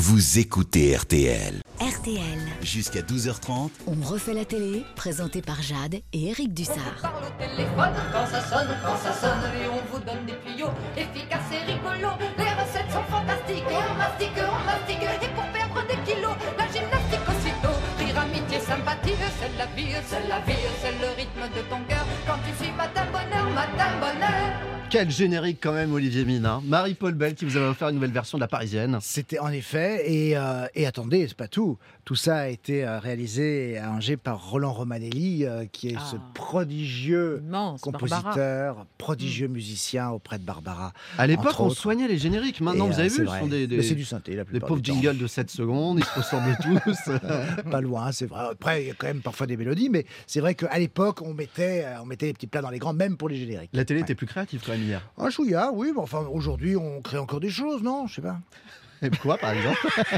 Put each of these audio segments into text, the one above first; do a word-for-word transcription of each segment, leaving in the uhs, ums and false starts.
vous écoutez R T L. R T L. Jusqu'à douze heures trente. On refait la télé, présenté par Jade et Eric Dussard. On parle au téléphone quand ça sonne, quand ça sonne, et on vous donne des tuyaux efficaces et rigolos. Les recettes sont fantastiques, et on mastique, on mastique, et pour perdre des kilos, la gymnastique aussitôt. Rire, amitié, sympathie, c'est la vie, c'est la vie, c'est le rythme de ton cœur. Quand tu suis Madame Bonheur, Madame Bonheur. Quel générique quand même, Olivier Mine, hein. Marie-Paul Bell qui vous avait offert une nouvelle version de La Parisienne. C'était en effet, et, euh, et attendez, c'est pas tout. Tout ça a été euh, réalisé et arrangé par Roland Romanelli, euh, qui est Ah. ce prodigieux Immense, compositeur, Barbara. prodigieux musicien auprès de Barbara. À l'époque, entre on autres. soignait les génériques. Maintenant, Et, vous avez euh, vu, c'est ce vrai. sont des, des, Mais c'est du synthé, la des plupart pauvres du temps. jingles de sept secondes, ils se ressemblent tous. Pas loin, c'est vrai. Après, il y a quand même parfois des mélodies, mais c'est vrai qu'à l'époque, on mettait, euh, on mettait les petits plats dans les grands, même pour les génériques. La télé Ouais. était plus créative quand même hier. Un chouïa, oui, mais enfin, aujourd'hui, on crée encore des choses, non? Je sais pas. Et quoi, par exemple?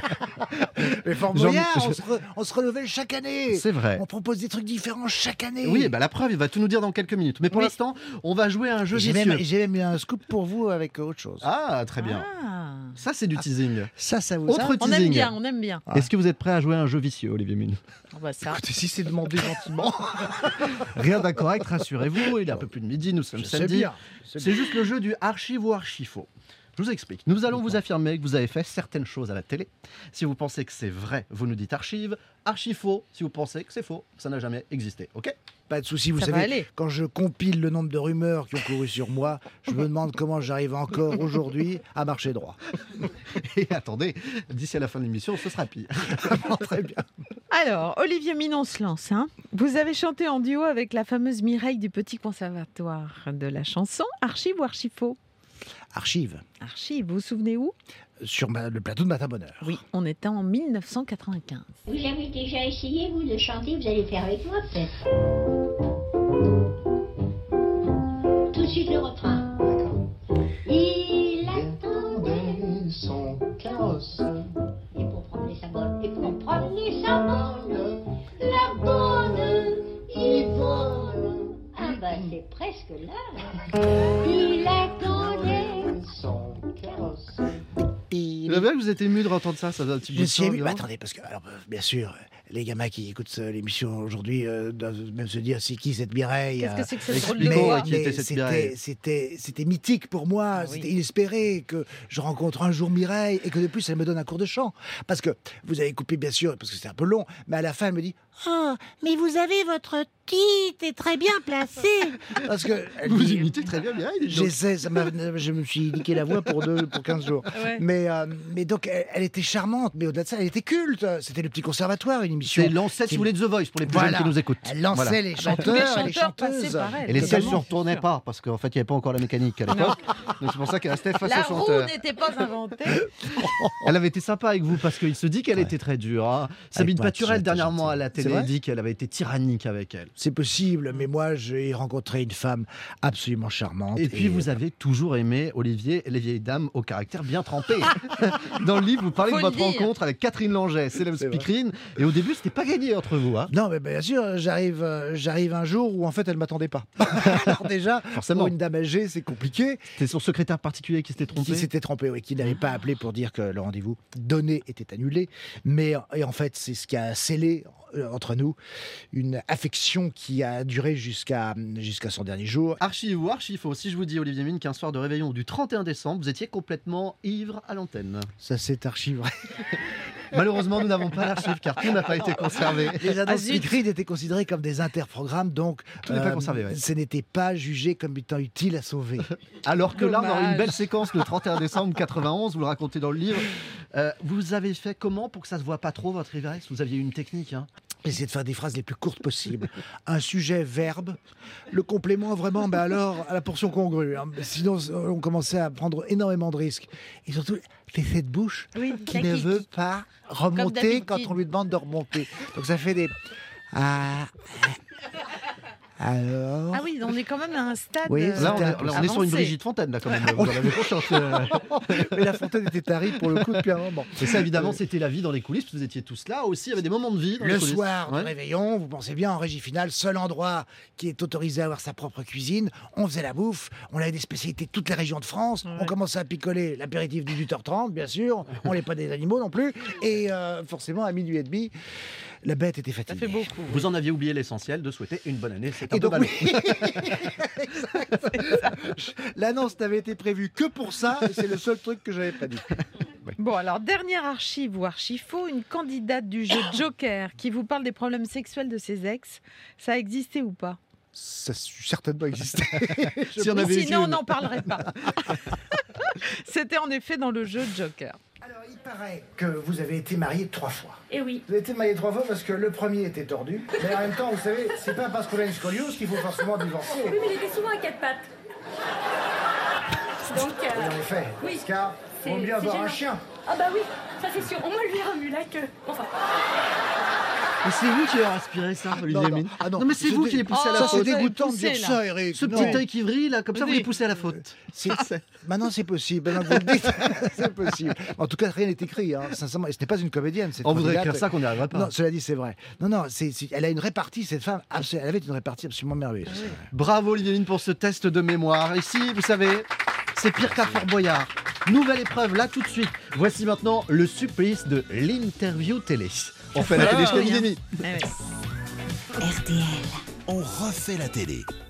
Mais Fort Jean- Boyard, je- on, se re- on se renouvelle chaque année. C'est vrai. On propose des trucs différents chaque année. Oui, bah, la preuve, il va tout nous dire dans quelques minutes. Mais pour Oui. l'instant, on va jouer à un jeu J'ai vicieux. même, j'ai même un scoop pour vous avec autre chose. Ah, très bien. Ah. Ça, c'est du teasing. Ça, ça vous Autre ça On teasing. aime bien, on aime bien. Ouais. Est-ce que vous êtes prêt à jouer à un jeu vicieux, Olivier Mine? On va ça. Écoutez, si c'est demandé gentiment. Rien d'incorrect, rassurez-vous. Il est un peu plus de midi, nous sommes Je sais samedi. bien. je sais C'est bien. juste le jeu du archive ou archifaux. Je vous explique. Nous allons vous affirmer que vous avez fait certaines choses à la télé. Si vous pensez que c'est vrai, vous nous dites archive. Archifaux, si vous pensez que c'est faux, ça n'a jamais existé. Ok? Pas de souci, vous Ça va savez, aller. quand je compile le nombre de rumeurs qui ont couru sur moi, je me demande comment j'arrive encore aujourd'hui à marcher droit. Et attendez, d'ici à la fin de l'émission, ce sera pire. Très bien. Alors, Olivier Minon se lance. Hein. Vous avez chanté en duo avec la fameuse Mireille du Petit Conservatoire de la chanson. Archive ou archifaux? Archive, Archive, vous vous souvenez où? sur ma- le plateau de Matin Bonheur. Oui, on était en mille neuf cent quatre-vingt-quinze. Vous avez déjà essayé, vous, de chanter? Vous allez le faire avec moi, peut-être. Tout de suite le refrain. Il attendait son carrosse, et pour prendre les symboles, et pour prendre les symboles, la bonne Yvonne. Ah bah c'est presque là. Il attendait. son carrosse. Et C'est vrai que vous êtes ému de entendre ça, ça fait un petit bout je de suis temps, ému. évidemment. Bah, attendez, parce que, alors, euh, bien sûr, les gamins qui écoutent euh, l'émission aujourd'hui euh, doivent même se dire c'est qui cette Mireille? Qu'est-ce que euh, c'est que cette drôle de expliquons, voix? qui était cette c'était, Mireille c'était, c'était mythique pour moi, Ah oui. c'était inespéré que je rencontre un jour Mireille et que de plus elle me donne un cours de chant. Parce que vous avez coupé bien sûr, parce que c'est un peu long, mais à la fin elle me dit « Oh, mais vous avez votre titre est très bien placé !» Parce que elle Vous dit- imitez très bien Mireille. dites donc. J'essaie, ça m'a- je me suis niqué la voix pour, deux, pour quinze jours. Ouais. Mais, euh, mais donc elle, elle était charmante, mais au-delà de ça elle était culte. C'était le Petit Conservatoire, une émission. C'est l'ancêtre, si vous voulez, de The Voice, pour les plus Voilà. jeunes qui nous écoute. Elle lançait Voilà. les Ah bah, tous les chanteurs, les chanteurs passaient chanteuses. par elle. Et les sièges ne Totalement, retournaient bien sûr. pas, parce qu'en fait, il n'y avait pas encore la mécanique à l'époque. Donc c'est pour ça qu'elle restait face La au roue chanteur. n'était pas inventée. Elle avait été sympa avec vous, parce qu'il se dit qu'elle Ouais. était très dure. hein. Sabine moi, Paturel, c'était dernièrement gentil. à la C'est télé, vrai dit qu'elle avait été tyrannique avec elle. C'est possible, mais moi j'ai rencontré une femme absolument charmante. Et puis, vous avez toujours aimé, Olivier, les vieilles dames au caractère bien trempé. Dans le livre, vous parlez Faut de le votre dire. rencontre avec Catherine Langeais, célèbre C'est vrai. speakerine. Et au début, c'était pas gagné entre vous. Hein. Non, mais bien sûr, j'arrive, euh, j'arrive un jour où en fait elle m'attendait pas. Alors déjà, Forcément. pour une dame âgée, c'est compliqué. C'était son secrétaire particulier qui s'était trompé. Qui s'était trompé, oui, qui n'avait pas appelé pour dire que le rendez-vous donné était annulé. Mais et en fait, c'est ce qui a scellé euh, entre nous une affection qui a duré jusqu'à jusqu'à son dernier jour. Archive ou archifaux, si je vous dis, Olivier Mine, qu'un soir de réveillon du trente et un décembre, vous étiez complètement ivre à l'antenne. Ça, c'est archi vrai. Malheureusement, nous n'avons pas l'archive car tout n'a pas été conservé. Les annonces zut. speakerines étaient considérées comme des interprogrammes, donc Tout n'est pas conservé, ouais. ce n'était pas jugé comme étant utile à sauver. Alors que là, on aura une Dommage. belle séquence le trente et un décembre quatre-vingt-onze, vous le racontez dans le livre. Euh, vous avez fait comment pour que ça ne se voit pas trop, votre ivresse? Vous aviez une technique, hein? Essayer de faire des phrases les plus courtes possibles. Un sujet, verbe. Le complément, vraiment, ben alors, à la portion congrue. hein. Sinon, on commençait à prendre énormément de risques. Et surtout, l'effet de bouche Oui, qui ne kaki. veut pas remonter d'habitude. quand on lui demande de remonter. Donc ça fait des... Ah, ah, Alors Ah oui, on est quand même à un stade. Oui, euh, Là, on est, C'était là, on est sur une avancé. Brigitte Fontaine, là, quand même. Vous en avez conscience. euh. Mais la fontaine était tarée pour le coup depuis un moment. Et ça, évidemment, c'était la vie dans les coulisses. Vous étiez tous là aussi. Il y avait des moments de vie dans les Le coulisses. soir Ouais. du réveillon, vous pensez bien, en régie finale, seul endroit qui est autorisé à avoir sa propre cuisine. On faisait la bouffe, on avait des spécialités de toutes les régions de France. Ouais. On commençait à picoler l'apéritif dix-huit heures trente, bien sûr. On n'est pas des animaux non plus. Et euh, forcément, à minuit et demi, la bête était Ça fatiguée. fait beaucoup. oui. Vous en aviez oublié l'essentiel de souhaiter une bonne année. C'est un Et peu donc, ballot. oui. L'annonce n'avait été prévue que pour ça, et c'est le seul truc que j'avais pas dit. Bon, alors, dernière archive ou archifaux, une candidate du jeu Joker qui vous parle des problèmes sexuels de ses ex. Ça a existé ou pas? Ça a certainement existé. Si on avait eu Sinon, on une- n'en parlerait pas. C'était en effet dans le jeu Joker. Alors, il paraît que vous avez été marié trois fois. Eh oui. Vous avez été marié trois fois parce que le premier était tordu. Mais en même temps, vous savez, c'est pas parce qu'on a une scoliose qu'il faut forcément divorcer. Oui, mais il était souvent à quatre pattes. Donc, euh, Oui, en effet. Oui. Parce car, C'est- vaut mieux c'est avoir un gênant. chien. ah bah oui, ça c'est sûr. Au moins lui a remu là que... Enfin, Mais c'est vous qui avez inspiré ça, Olivier non, non. Mine. Ah non, mais c'est c'est vous des- qui les poussé Oh, à la Ça, c'est faute. vous avez dégoûtant de poussé, dire là. ça, Eric. Ce Non. petit œil qui vrille, là, comme ça, vous Oui. les poussez à la faute. C'est- Maintenant, c'est possible. Maintenant que vous le dites, c'est possible. En tout cas, rien n'est écrit. Hein. Sincèrement, et ce n'est pas une comédienne. cette On voudrait candidate. écrire ça qu'on n'y arriverait pas. Non, cela dit, c'est vrai. Non, non, c'est, c'est- elle a une répartie, cette femme. absolu- Elle avait une répartie absolument merveilleuse. Bravo Olivier Mine pour ce test de mémoire. Ici, vous savez, c'est pire qu'à Fort Boyard. Nouvelle épreuve là tout de suite. Voici maintenant le supplice de l'interview télé. On fait la télé jusqu'à Ah, midi et demi. Eh oui. R T L. On refait la télé.